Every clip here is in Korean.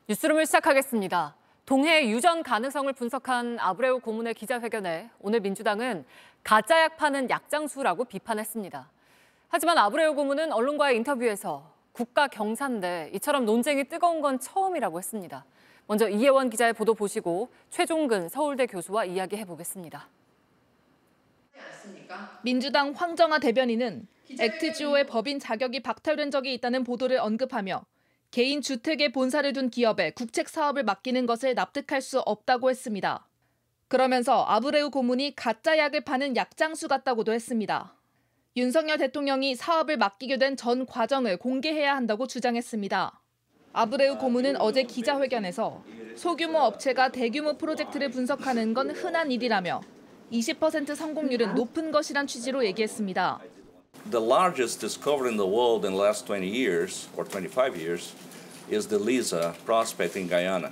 뉴스룸을 시작하겠습니다. 동해 유전 가능성을 분석한 아브레우 고문의 기자회견에 오늘 민주당은 가짜약 파는 약장수라고 비판했습니다. 하지만 아브레우 고문은 언론과의 인터뷰에서 국가 경사인데 이처럼 논쟁이 뜨거운 건 처음이라고 했습니다. 먼저 이혜원 기자의 보도 보시고 최종근 서울대 교수와 이야기해보겠습니다. 민주당 황정아 대변인은 액트지오의 법인 자격이 박탈된 적이 있다는 보도를 언급하며 개인 주택에 본사를 둔 기업에 국책 사업을 맡기는 것을 납득할 수 없다고 했습니다. 그러면서 아브레우 고문이 가짜 약을 파는 약장수 같다고도 했습니다. 윤석열 대통령이 사업을 맡기게 된 전 과정을 공개해야 한다고 주장했습니다. 아브레우 고문은 어제 기자회견에서 소규모 업체가 대규모 프로젝트를 분석하는 건 흔한 일이라며 20% 성공률은 높은 것이란 취지로 얘기했습니다. The largest discovery in the world in the last 20 years or 25 years is the Liza prospect in Guyana.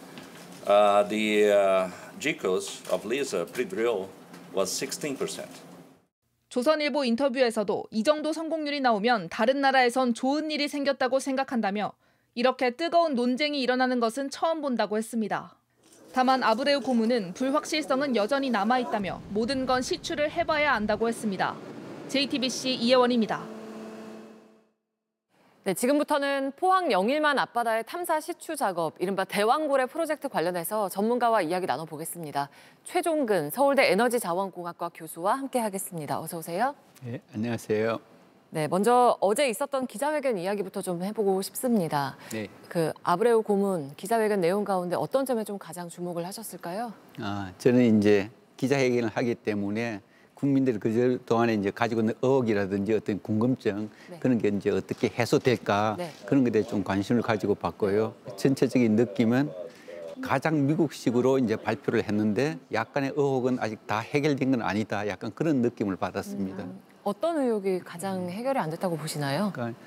The GECOS of Liza pre-drill was 16%. 조선일보 인터뷰에서도 이 정도 성공률이 나오면 다른 나라에선 좋은 일이 생겼다고 생각한다며 이렇게 뜨거운 논쟁이 일어나는 것은 처음 본다고 했습니다. 다만 아브레우 고문은 불확실성은 여전히 남아있다며 모든 건 시추를 해봐야 안다고 했습니다. JTBC 이혜원입니다. 네, 지금부터는 포항 영일만 앞바다의 탐사 시추 작업, 이른바 대왕고래 프로젝트 관련해서 전문가와 이야기 나눠보겠습니다. 최종근 서울대 에너지자원공학과 교수와 함께하겠습니다. 어서 오세요. 네, 안녕하세요. 네, 먼저 어제 있었던 기자회견 이야기부터 좀 해보고 싶습니다. 네. 그 아브레우 고문 기자회견 내용 가운데 어떤 점에 좀 가장 주목을 하셨을까요? 저는 이제 기자회견을 하기 때문에 국민들이 그 동안에 이제 가지고 있는 의혹이라든지 어떤 궁금증 네. 그런 게 이제 어떻게 해소될까 네. 그런 것에 좀 관심을 가지고 봤고요. 전체적인 느낌은 가장 미국식으로 이제 발표를 했는데 약간의 의혹은 아직 다 해결된 건 아니다. 약간 그런 느낌을 받았습니다. 어떤 의혹이 가장 해결이 안 됐다고 보시나요? 그러니까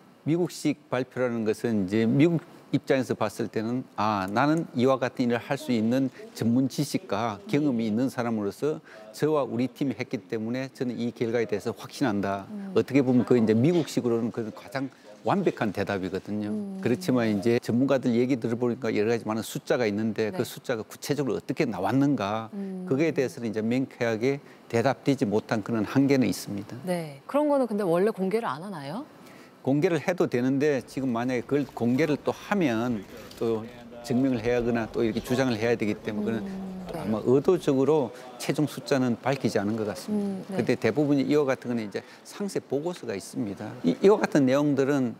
미국식 발표라는 것은 이제 미국 입장에서 봤을 때는 나는 이와 같은 일을 할 수 있는 전문 지식과 경험이 있는 사람으로서 저와 우리 팀이 했기 때문에 저는 이 결과에 대해서 확신한다. 어떻게 보면 그 이제 미국식으로는 그 가장 완벽한 대답이거든요. 그렇지만 이제 전문가들 얘기 들어보니까 여러 가지 많은 숫자가 있는데 네. 그 숫자가 구체적으로 어떻게 나왔는가 그거에 대해서는 이제 명쾌하게 대답되지 못한 그런 한계는 있습니다. 네, 그런 거는 근데 원래 공개를 안 하나요? 공개를 해도 되는데 지금 만약에 그걸 공개를 또 하면 또 증명을 해야 하거나 또 이렇게 주장을 해야 되기 때문에 그건 네. 아마 의도적으로 최종 숫자는 밝히지 않은 것 같습니다. 네. 근데 대부분 이와 같은 거는 이제 상세 보고서가 있습니다. 이와 같은 내용들은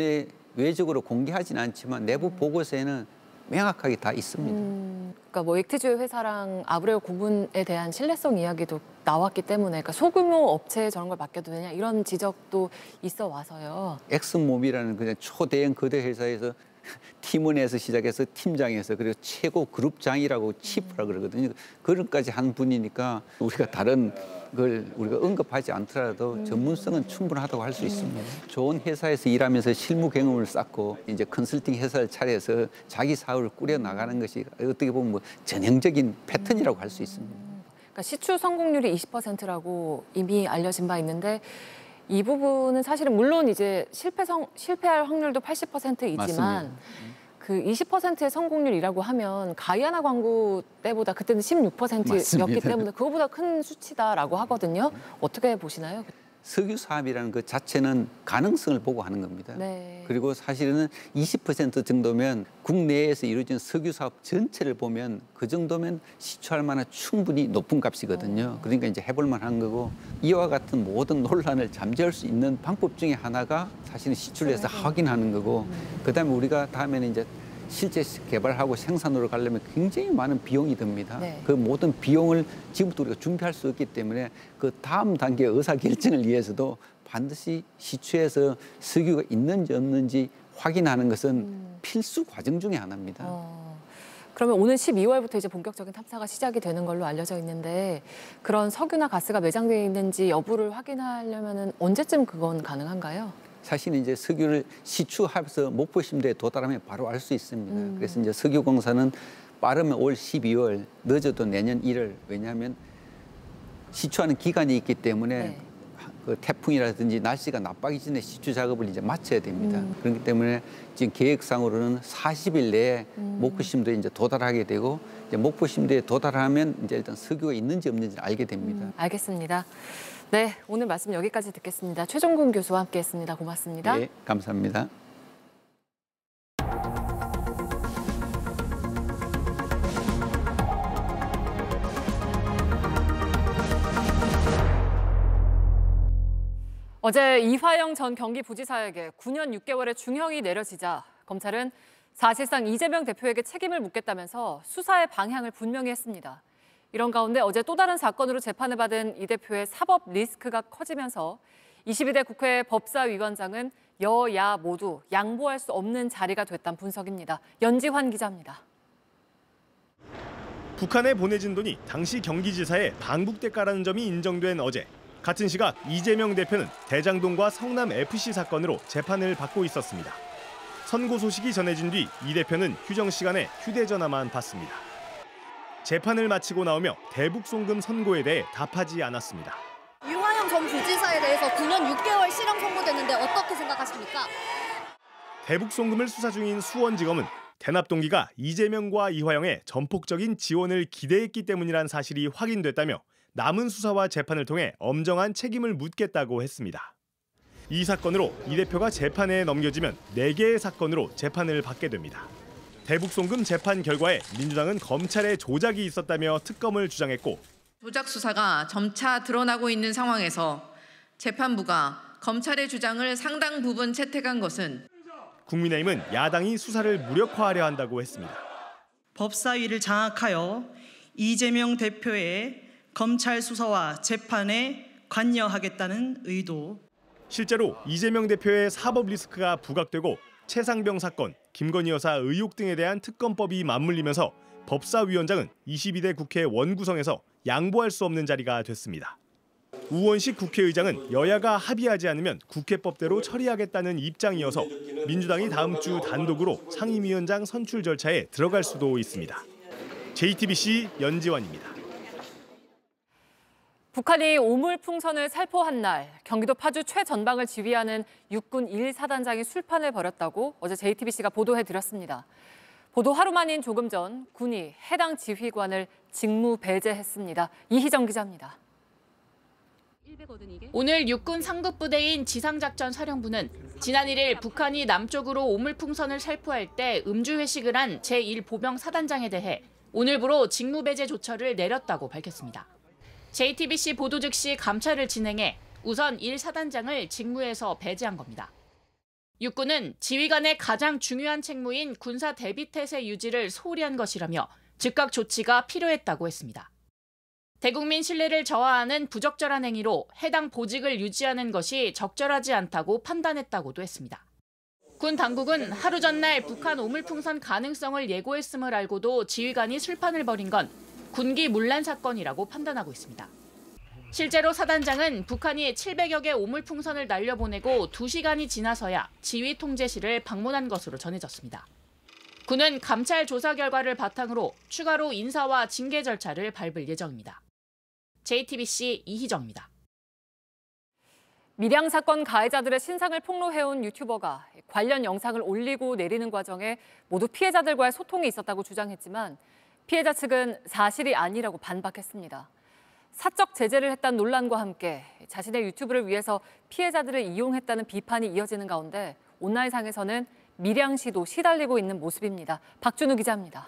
대외적으로 공개하지는 않지만 내부 보고서에는 명확하게 다 있습니다. 그러니까 뭐 액트지오 회사랑 아브레우 고문에 대한 신뢰성 이야기도 나왔기 때문에 그러니까 소규모 업체에 저런 걸 맡겨도 되냐 이런 지적도 있어 와서요. 엑슨모빌이라는 그냥 초대형 거대 회사에서 팀원에서 시작해서 팀장에서 그리고 최고 그룹장이라고 치프라 그러거든요. 그런까지 한 분이니까 우리가 다른 걸 우리가 언급하지 않더라도 전문성은 충분하다고 할 수 있습니다. 좋은 회사에서 일하면서 실무 경험을 쌓고 이제 컨설팅 회사를 차려서 자기 사업을 꾸려 나가는 것이 어떻게 보면 뭐 전형적인 패턴이라고 할 수 있습니다. 그러니까 시추 성공률이 20%라고 이미 알려진 바 있는데 이 부분은 사실은 물론 이제 실패할 확률도 80%이지만 맞습니다. 그 20%의 성공률이라고 하면 가이아나 광고 때보다 그때는 16%였기 맞습니다. 때문에 그거보다 큰 수치다라고 하거든요. 어떻게 보시나요? 석유 사업이라는 것 자체는 가능성을 보고 하는 겁니다. 네. 그리고 사실은 20% 정도면 국내에서 이루어진 석유 사업 전체를 보면 그 정도면 시추할 만한 충분히 높은 값이거든요. 그러니까 이제 해볼 만한 거고 이와 같은 모든 논란을 잠재울 수 있는 방법 중에 하나가 사실은 시추를 해서 확인하는 거고 그다음에 우리가 다음에는 이제 실제 개발하고 생산으로 가려면 굉장히 많은 비용이 듭니다. 네. 그 모든 비용을 지금부터 우리가 준비할 수 없기 때문에 그 다음 단계 의사결정을 위해서도 반드시 시추에서 석유가 있는지 없는지 확인하는 것은 필수 과정 중에 하나입니다. 그러면 오는 12월부터 이제 본격적인 탐사가 시작이 되는 걸로 알려져 있는데 그런 석유나 가스가 매장되어 있는지 여부를 확인하려면 언제쯤 그건 가능한가요? 사실은 이제 석유를 시추하면서 목표 심대에 도달하면 바로 알 수 있습니다. 그래서 이제 석유공사는 빠르면 올 12월, 늦어도 내년 1월. 왜냐하면 시추하는 기간이 있기 때문에 그 태풍이라든지 날씨가 나빠지기 전에 시추 작업을 이제 마쳐야 됩니다. 그렇기 때문에 지금 계획상으로는 40일 내에 목포심도에 이제 도달하게 되고 이제 목포심도에 도달하면 이제 일단 석유가 있는지 없는지를 알게 됩니다. 알겠습니다. 네, 오늘 말씀 여기까지 듣겠습니다. 최종근 교수와 함께했습니다. 고맙습니다. 네, 감사합니다. 어제 이화영 전 경기부지사에게 9년 6개월의 중형이 내려지자 검찰은 사실상 이재명 대표에게 책임을 묻겠다면서 수사의 방향을 분명히 했습니다. 이런 가운데 어제 또 다른 사건으로 재판을 받은 이 대표의 사법 리스크가 커지면서 22대 국회 법사위원장은 여야 모두 양보할 수 없는 자리가 됐다는 분석입니다. 연지환 기자입니다. 북한에 보내진 돈이 당시 경기지사의 방북대가라는 점이 인정된 어제 같은 시각 이재명 대표는 대장동과 성남FC 사건으로 재판을 받고 있었습니다. 선고 소식이 전해진 뒤 이 대표는 휴정 시간에 휴대전화만 받습니다. 재판을 마치고 나오며 대북송금 선고에 대해 답하지 않았습니다. 이화영 전 부지사에 대해서 9년 6개월 실형 선고됐는데 어떻게 생각하십니까? 대북송금을 수사 중인 수원지검은 대납 동기가 이재명과 이화영의 전폭적인 지원을 기대했기 때문이란 사실이 확인됐다며 남은 수사와 재판을 통해 엄정한 책임을 묻겠다고 했습니다. 이 사건으로 이 대표가 재판에 넘겨지면 4개의 사건으로 재판을 받게 됩니다. 대북송금 재판 결과에 민주당은 검찰의 조작이 있었다며 특검을 주장했고 조작 수사가 점차 드러나고 있는 상황에서 재판부가 검찰의 주장을 상당 부분 채택한 것은 국민의힘은 야당이 수사를 무력화하려 한다고 했습니다. 법사위를 장악하여 이재명 대표의 검찰 수사와 재판에 관여하겠다는 의도. 실제로 이재명 대표의 사법 리스크가 부각되고 최상병 사건, 김건희 여사 의혹 등에 대한 특검법이 맞물리면서 법사위원장은 22대 국회 원구성에서 양보할 수 없는 자리가 됐습니다. 우원식 국회의장은 여야가 합의하지 않으면 국회법대로 처리하겠다는 입장이어서 민주당이 다음 주 단독으로 상임위원장 선출 절차에 들어갈 수도 있습니다. JTBC 연지환입니다. 북한이 오물풍선을 살포한 날 경기도 파주 최전방을 지휘하는 육군 1사단장이 술판을 벌였다고 어제 JTBC가 보도해드렸습니다. 보도 하루 만인 조금 전 군이 해당 지휘관을 직무 배제했습니다. 이희정 기자입니다. 오늘 육군 상급부대인 지상작전 사령부는 지난 1일 북한이 남쪽으로 오물풍선을 살포할 때 음주회식을 한 제1보병 사단장에 대해 오늘부로 직무 배제 조처를 내렸다고 밝혔습니다. JTBC 보도 즉시 감찰을 진행해 우선 1사단장을 직무에서 배제한 겁니다. 육군은 지휘관의 가장 중요한 책무인 군사 대비태세 유지를 소홀히 한 것이라며 즉각 조치가 필요했다고 했습니다. 대국민 신뢰를 저하하는 부적절한 행위로 해당 보직을 유지하는 것이 적절하지 않다고 판단했다고도 했습니다. 군 당국은 하루 전날 북한 오물풍선 가능성을 예고했음을 알고도 지휘관이 술판을 벌인 건 군기 문란 사건이라고 판단하고 있습니다. 실제로 사단장은 북한이 700여 개 오물풍선을 날려보내고 2시간이 지나서야 지휘 통제실을 방문한 것으로 전해졌습니다. 군은 감찰 조사 결과를 바탕으로 추가로 인사와 징계 절차를 밟을 예정입니다. JTBC 이희정입니다. 밀양 사건 가해자들의 신상을 폭로해온 유튜버가 관련 영상을 올리고 내리는 과정에 모두 피해자들과의 소통이 있었다고 주장했지만 피해자 측은 사실이 아니라고 반박했습니다. 사적 제재를 했다는 논란과 함께 자신의 유튜브를 위해서 피해자들을 이용했다는 비판이 이어지는 가운데 온라인상에서는 밀양시도 시달리고 있는 모습입니다. 박준우 기자입니다.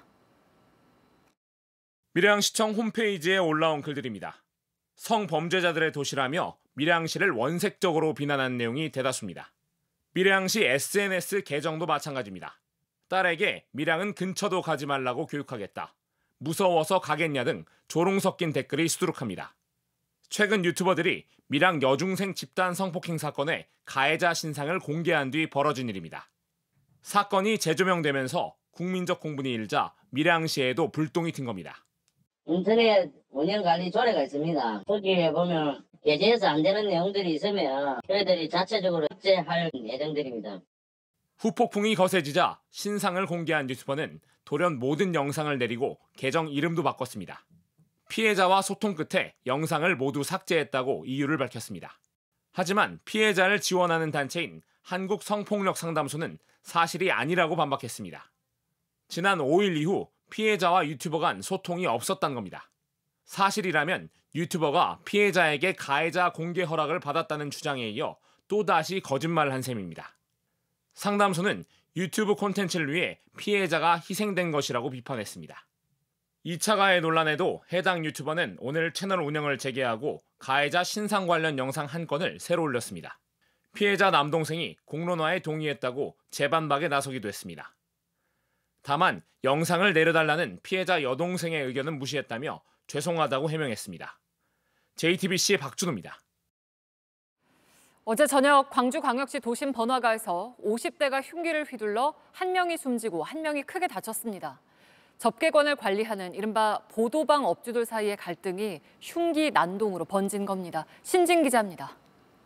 밀양시청 홈페이지에 올라온 글들입니다. 성범죄자들의 도시라며 밀양시를 원색적으로 비난한 내용이 대다수입니다. 밀양시 SNS 계정도 마찬가지입니다. 딸에게 밀양은 근처도 가지 말라고 교육하겠다. 무서워서 가겠냐 등 조롱 섞인 댓글이 수두룩합니다. 최근 유튜버들이 밀양 여중생 집단 성폭행 사건의 가해자 신상을 공개한 뒤 벌어진 일입니다. 사건이 재조명되면서 국민적 공분이 일자 밀양시에도 불똥이 튄 겁니다. 인터넷 운영관리 조례가 있습니다. 거기에 보면 게재해서 안 되는 내용들이 있으면 저희들이 자체적으로 삭제할 예정들입니다. 후폭풍이 거세지자 신상을 공개한 유튜버는 돌연 모든 영상을 내리고 계정 이름도 바꿨습니다. 피해자와 소통 끝에 영상을 모두 삭제했다고 이유를 밝혔습니다. 하지만 피해자를 지원하는 단체인 한국성폭력상담소는 사실이 아니라고 반박했습니다. 지난 5일 이후 피해자와 유튜버 간 소통이 없었다는 겁니다. 사실이라면 유튜버가 피해자에게 가해자 공개 허락을 받았다는 주장에 이어 또다시 거짓말을 한 셈입니다. 상담소는 유튜브 콘텐츠를 위해 피해자가 희생된 것이라고 비판했습니다. 2차 가해 논란에도 해당 유튜버는 오늘 채널 운영을 재개하고 가해자 신상 관련 영상 한 건을 새로 올렸습니다. 피해자 남동생이 공론화에 동의했다고 재반박에 나서기도 했습니다. 다만 영상을 내려달라는 피해자 여동생의 의견은 무시했다며 죄송하다고 해명했습니다. JTBC 박준호입니다. 어제 저녁 광주광역시 도심 번화가에서 50대가 흉기를 휘둘러 한 명이 숨지고 한 명이 크게 다쳤습니다. 접객권을 관리하는 이른바 보도방 업주들 사이의 갈등이 흉기 난동으로 번진 겁니다. 신진 기자입니다.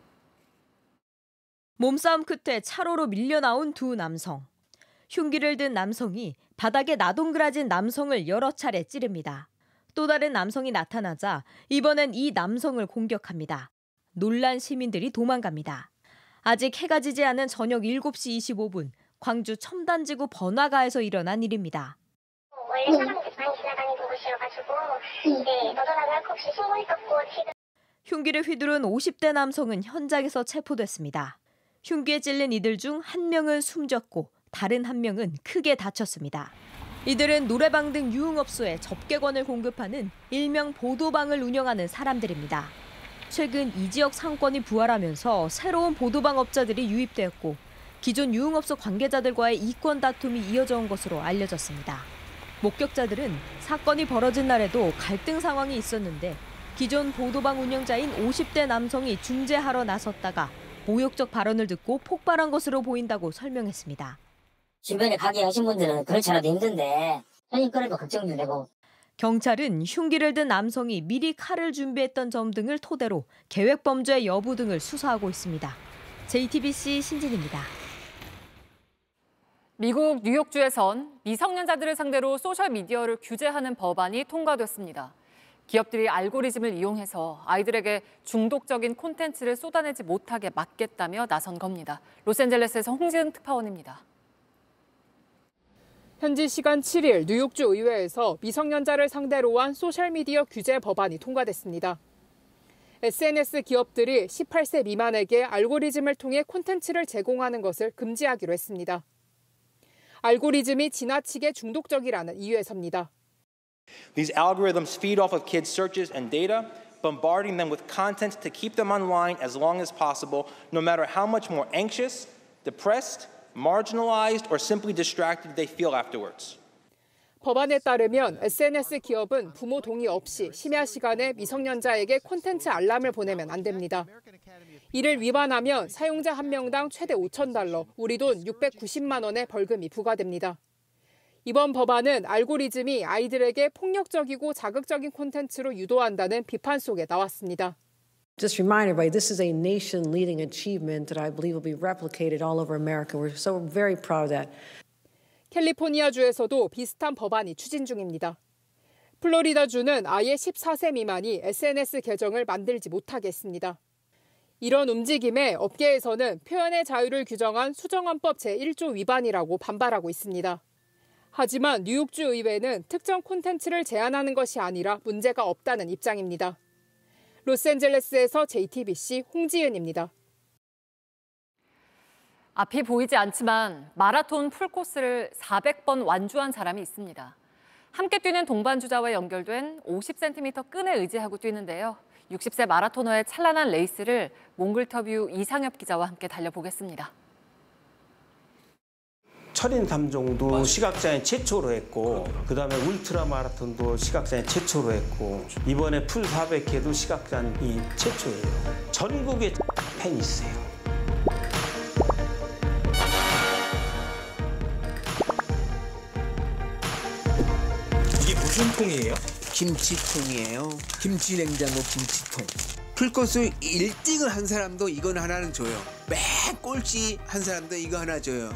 몸싸움 끝에 차로로 밀려나온 두 남성. 흉기를 든 남성이 바닥에 나동그라진 남성을 여러 차례 찌릅니다. 또 다른 남성이 나타나자 이번엔 이 남성을 공격합니다. 놀란 시민들이 도망갑니다. 아직 해가 지지 않은 저녁 7시 25분 광주 첨단지구 번화가에서 일어난 일입니다. 원래 사람들이 많이 지나다니는 곳이어가지고 너도나도 할 것 없이 신고했었고 지금. 흉기를 휘두른 50대 남성은 현장에서 체포됐습니다. 흉기에 찔린 이들 중 한 명은 숨졌고 다른 한 명은 크게 다쳤습니다. 이들은 노래방 등 유흥업소에 접객권을 공급하는 일명 보도방을 운영하는 사람들입니다. 최근 이 지역 상권이 부활하면서 새로운 보도방 업자들이 유입되었고 기존 유흥업소 관계자들과의 이권 다툼이 이어져 온 것으로 알려졌습니다. 목격자들은 사건이 벌어진 날에도 갈등 상황이 있었는데 기존 보도방 운영자인 50대 남성이 중재하러 나섰다가 모욕적 발언을 듣고 폭발한 것으로 보인다고 설명했습니다. 주변에 가게 하신 분들은 그렇지 않아도 힘든데 손님 끊으니까 걱정도 되고. 경찰은 흉기를 든 남성이 미리 칼을 준비했던 점 등을 토대로 계획범죄 여부 등을 수사하고 있습니다. JTBC 신진입니다. 미국 뉴욕주에선 미성년자들을 상대로 소셜미디어를 규제하는 법안이 통과됐습니다. 기업들이 알고리즘을 이용해서 아이들에게 중독적인 콘텐츠를 쏟아내지 못하게 막겠다며 나선 겁니다. 로스앤젤레스에서 홍지은 특파원입니다. 현지 시간 7일 뉴욕주 의회에서 미성년자를 상대로 한 소셜미디어 규제 법안이 통과됐습니다. SNS 기업들이 18세 미만에게 알고리즘을 통해 콘텐츠를 제공하는 것을 금지하기로 했습니다. 알고리즘이 지나치게 중독적이라는 이유에서입니다. These algorithms feed off of kids' searches and data, bombarding them with content to keep them online as long as possible, no matter how much more anxious, depressed, marginalized, or simply distracted they feel afterwards. 법안에 따르면 SNS 기업은 부모 동의 없이 심야 시간에 미성년자에게 콘텐츠 알람을 보내면 안 됩니다. 이를 위반하면 사용자 한 명당 최대 $5,000, 우리 돈 690만 원의 벌금이 부과됩니다. 이번 법안은 알고리즘이 아이들에게 폭력적이고 자극적인 콘텐츠로 유도한다는 비판 속에 나왔습니다. Just remind everybody, this is a nation-leading achievement that I believe will be replicated all over America. We're so very proud of that. 캘리포니아주에서도 비슷한 법안이 추진 중입니다. 플로리다주는 아예 14세 미만이 SNS 계정을 만들지 못하게 했습니다. 이런 움직임에 업계에서는 표현의 자유를 규정한 수정헌법 제1조 위반이라고 반발하고 있습니다. 하지만 뉴욕주 의회는 특정 콘텐츠를 제한하는 것이 아니라 문제가 없다는 입장입니다. 로스앤젤레스에서 JTBC 홍지은입니다. 앞이 보이지 않지만 마라톤 풀코스를 400번 완주한 사람이 있습니다. 함께 뛰는 동반주자와 연결된 50cm 끈에 의지하고 뛰는데요. 60세 마라토너의 찬란한 레이스를 몽글터뷰 이상엽 기자와 함께 달려보겠습니다. 철인 담종도 시각장애 최초로 했고 그다음에 울트라 마라톤도 시각장애 최초로 했고 이번에 풀 400K도 시각장애 최초예요. 전국에 팬이 있어요. 이게 무슨 통이에요? 김치통이에요. 김치냉장고 김치통. 풀코스 1등을 한 사람도 이건 하나는 줘요. 맨 꼴찌 한 사람도 이거 하나 줘요.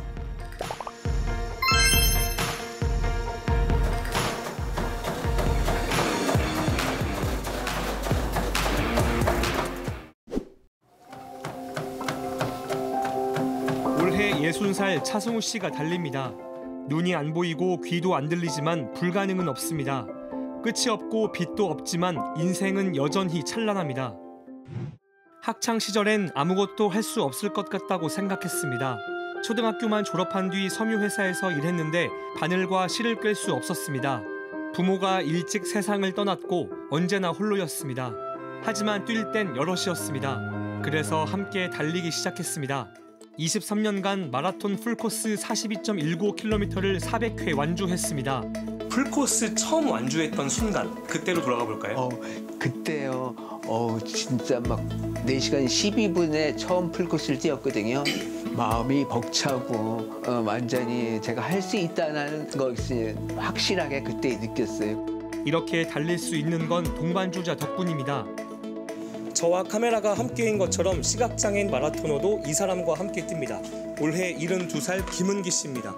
60살 차승우 씨가 달립니다. 눈이 안 보이고 귀도 안 들리지만 불가능은 없습니다. 끝이 없고 빛도 없지만 인생은 여전히 찬란합니다. 학창 시절엔 아무것도 할 수 없을 것 같다고 생각했습니다. 초등학교만 졸업한 뒤 섬유회사에서 일했는데 바늘과 실을 꿰 수 없었습니다. 부모가 일찍 세상을 떠났고 언제나 홀로였습니다. 하지만 뛸 땐 여럿이었습니다. 그래서 함께 달리기 시작했습니다. 23년간 마라톤 풀코스 42.19km를 400회 완주했습니다. 풀코스 처음 완주했던 순간, 그때로 돌아가 볼까요? 그때요. 진짜 막 4시간 12분에 처음 풀코스를 뛰었거든요. 마음이 벅차고 완전히 제가 할 수 있다는 것을 확실하게 그때 느꼈어요. 이렇게 달릴 수 있는 건 동반주자 덕분입니다. 저와 카메라가 함께인 것처럼 시각장애인 마라토너도 이 사람과 함께 뜁니다. 올해 72살 김은기 씨입니다.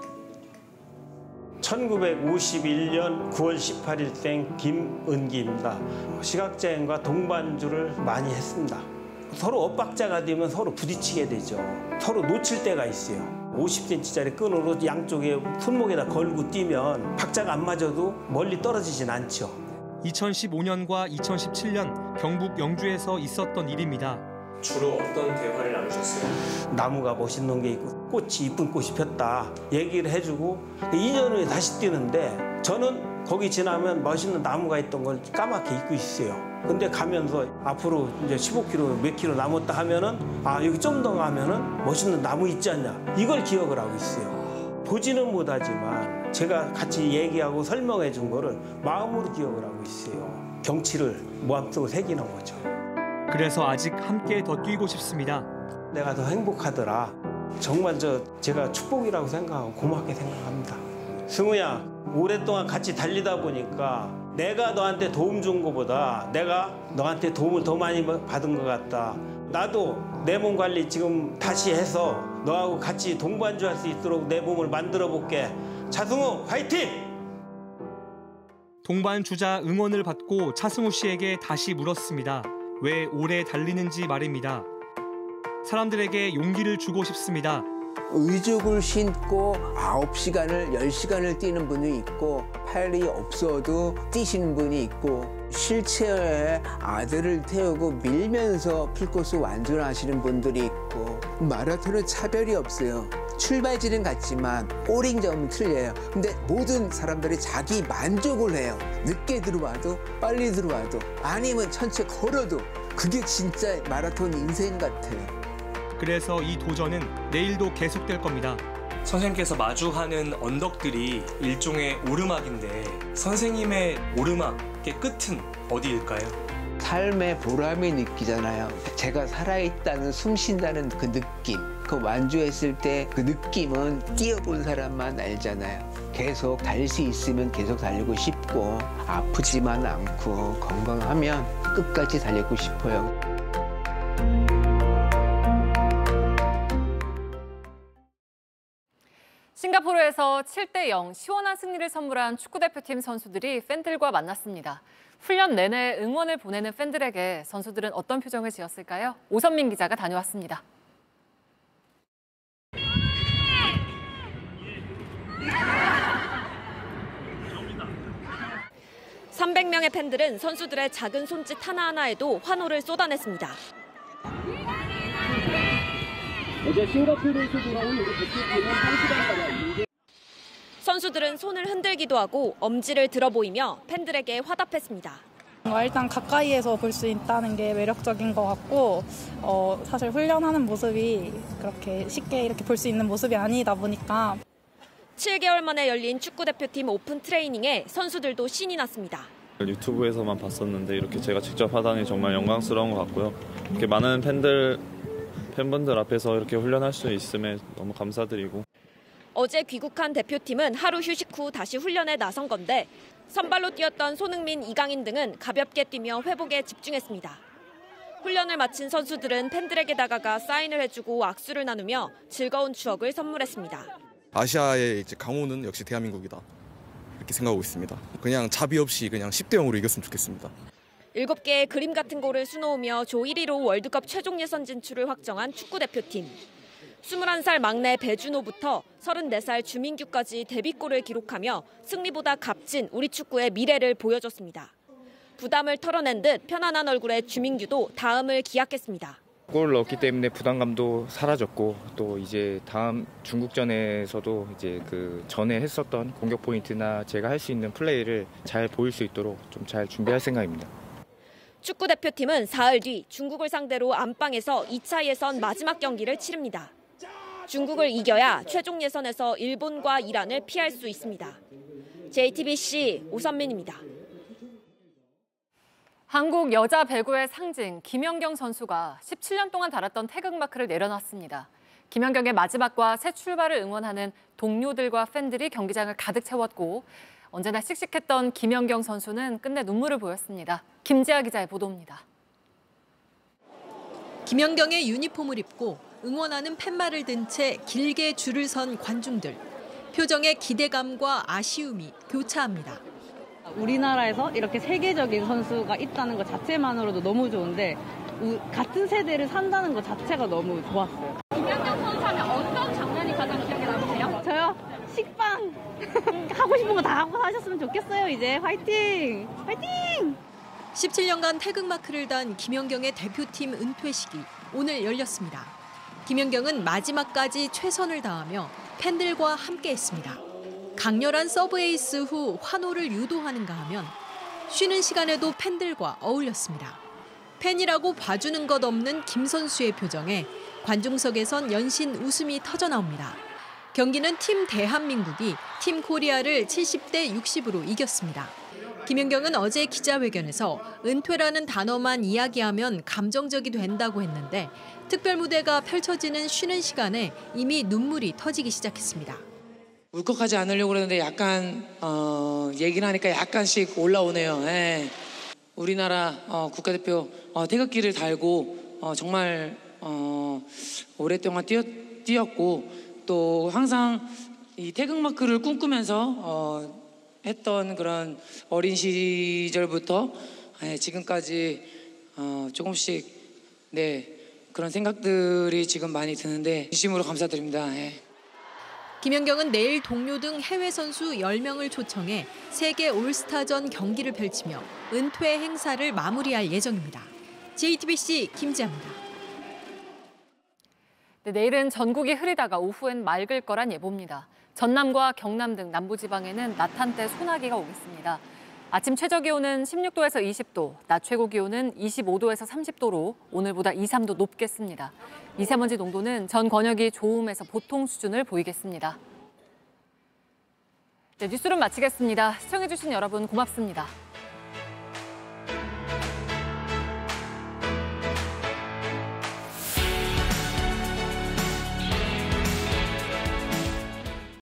1951년 9월 18일 생 김은기입니다. 시각장애인과 동반주를 많이 했습니다. 서로 엇박자가 되면 서로 부딪히게 되죠. 서로 놓칠 때가 있어요. 50cm짜리 끈으로 양쪽에 손목에다 걸고 뛰면 박자가 안 맞아도 멀리 떨어지진 않죠. 2015년과 2017년 경북 영주에서 있었던 일입니다. 주로 어떤 대화를 나누셨어요? 나무가 멋있는 게 있고 꽃이 이쁜 꽃이 폈다 얘기를 해주고 2년 후에 다시 뛰는데 저는 거기 지나면 멋있는 나무가 있던 걸 까맣게 잊고 있어요. 근데 가면서 앞으로 이제 15km 몇 킬로 남았다 하면은 여기 좀 더 가면은 멋있는 나무 있지 않냐 이걸 기억을 하고 있어요. 보지는 못하지만 제가 같이 얘기하고 설명해 준 거를 마음으로 기억을 하고 있어요. 경치를 마음속으로 새기는 거죠. 그래서 아직 함께 더 뛰고 싶습니다. 내가 더 행복하더라. 정말 제가 축복이라고 생각하고 고맙게 생각합니다. 승우야, 오랫동안 같이 달리다 보니까 내가 너한테 도움 준 것보다 내가 너한테 도움을 더 많이 받은 것 같다. 나도 내 몸 관리 지금 다시 해서 너하고 같이 동반주할 수 있도록 내 몸을 만들어 볼게. 차승우 화이팅! 동반주자 응원을 받고 차승우 씨에게 다시 물었습니다. 왜 오래 달리는지 말입니다. 사람들에게 용기를 주고 싶습니다. 의족을 신고 9시간을 10시간을 뛰는 분이 있고 팔이 없어도 뛰시는 분이 있고 휠체어에 아들을 태우고 밀면서 풀코스 완주를 하시는 분들이 있고 마라톤은 차별이 없어요. 출발지는 같지만 꼬링점은 틀려요. 근데 모든 사람들이 자기 만족을 해요. 늦게 들어와도 빨리 들어와도 아니면 천천히 걸어도 그게 진짜 마라톤 인생 같아요. 그래서 이 도전은 내일도 계속될 겁니다. 선생님께서 마주하는 언덕들이 일종의 오르막인데 선생님의 오르막의 끝은 어디일까요? 삶의 보람이 느끼잖아요. 제가 살아있다는 숨 쉰다는 그 느낌. 그 완주했을 때 그 느낌은 뛰어본 사람만 알잖아요. 계속 달릴 수 있으면 계속 달리고 싶고 아프지만 않고 건강하면 끝까지 달리고 싶어요. 싱가포르에서 7대0 시원한 승리를 선물한 축구대표팀 선수들이 팬들과 만났습니다. 훈련 내내 응원을 보내는 팬들에게 선수들은 어떤 표정을 지었을까요? 오선민 기자가 다녀왔습니다. (300명의) 팬들은 선수들의 작은 손짓 하나하나에도 환호를 쏟아냈습니다. 어제 싱가포르에서 돌아온 우리 대표팀은 1시간가량 선수들은 손을 흔들기도 하고 엄지를 들어 보이며 팬들에게 화답했습니다. 일단 가까이에서 볼 수 있다는 게 매력적인 것 같고 사실 훈련하는 모습이 그렇게 쉽게 이렇게 볼 수 있는 모습이 아니다 보니까 7개월 만에 열린 축구대표팀 오픈 트레이닝에 선수들도 신이 났습니다. 유튜브에서만 봤었는데 이렇게 제가 직접 하다니 정말 영광스러운 것 같고요. 이렇게 많은 팬분들 앞에서 이렇게 훈련할 수 있음에 너무 감사드리고. 어제 귀국한 대표팀은 하루 휴식 후 다시 훈련에 나선 건데 선발로 뛰었던 손흥민, 이강인 등은 가볍게 뛰며 회복에 집중했습니다. 훈련을 마친 선수들은 팬들에게 다가가 사인을 해주고 악수를 나누며 즐거운 추억을 선물했습니다. 아시아의 이제 강호는 역시 대한민국이다. 이렇게 생각하고 있습니다. 그냥 자비 없이 그냥 10대0으로 이겼으면 좋겠습니다. 7개의 그림 같은 골을 수놓으며 조 1위로 월드컵 최종 예선 진출을 확정한 축구대표팀. 21살 막내 배준호부터 34살 주민규까지 데뷔골을 기록하며 승리보다 값진 우리 축구의 미래를 보여줬습니다. 부담을 털어낸 듯 편안한 얼굴의 주민규도 다음을 기약했습니다. 골을 넣었기 때문에 부담감도 사라졌고 또 이제 다음 중국전에서도 이제 그 전에 했었던 공격 포인트나 제가 할 수 있는 플레이를 잘 보일 수 있도록 좀 잘 준비할 생각입니다. 축구 대표팀은 사흘 뒤 중국을 상대로 안방에서 2차 예선 마지막 경기를 치릅니다. 중국을 이겨야 최종 예선에서 일본과 이란을 피할 수 있습니다. JTBC 오선민입니다. 한국 여자 배구의 상징 김연경 선수가 17년 동안 달았던 태극마크를 내려놨습니다. 김연경의 마지막과 새 출발을 응원하는 동료들과 팬들이 경기장을 가득 채웠고 언제나 씩씩했던 김연경 선수는 끝내 눈물을 보였습니다. 김지아 기자의 보도입니다. 김연경의 유니폼을 입고 응원하는 팻말을 든 채 길게 줄을 선 관중들. 표정에 기대감과 아쉬움이 교차합니다. 우리나라에서 이렇게 세계적인 선수가 있다는 것 자체만으로도 너무 좋은데 같은 세대를 산다는 것 자체가 너무 좋았어요. 김연경 선수 하면 어떤 장면이 가장 기억에 남으세요? 저요? 식빵! 하고 싶은 거 다 하고 하셨으면 좋겠어요, 이제. 화이팅! 화이팅! 17년간 태극마크를 단 김연경의 대표팀 은퇴식이 오늘 열렸습니다. 김연경은 마지막까지 최선을 다하며 팬들과 함께했습니다. 강렬한 서브 에이스 후 환호를 유도하는가 하면 쉬는 시간에도 팬들과 어울렸습니다. 팬이라고 봐주는 것 없는 김 선수의 표정에 관중석에선 연신 웃음이 터져나옵니다. 경기는 팀 대한민국이 팀 코리아를 70대 60으로 이겼습니다. 김연경은 어제 기자회견에서 은퇴라는 단어만 이야기하면 감정적이 된다고 했는데 특별 무대가 펼쳐지는 쉬는 시간에 이미 눈물이 터지기 시작했습니다. 울컥하지 않으려고 그러는데 약간 얘기를 하니까 약간씩 올라오네요. 예. 우리나라 국가대표 태극기를 달고 정말 오랫동안 뛰었고 또 항상 이 태극마크를 꿈꾸면서 했던 그런 어린 시절부터 지금까지 조금씩 그런 생각들이 지금 많이 드는데 진심으로 감사드립니다. 김연경은 내일 동료 등 해외 선수 10명을 초청해 세계 올스타전 경기를 펼치며 은퇴 행사를 마무리할 예정입니다. JTBC 김지아입니다. 내일은 전국이 흐리다가 오후엔 맑을 거란 예보입니다. 전남과 경남 등 남부지방에는 낮 한때 소나기가 오겠습니다. 아침 최저기온은 16도에서 20도, 낮 최고기온은 25도에서 30도로 오늘보다 2, 3도 높겠습니다. 미세먼지 농도는 전 권역이 좋음에서 보통 수준을 보이겠습니다. 네, 뉴스룸 마치겠습니다. 시청해주신 여러분 고맙습니다.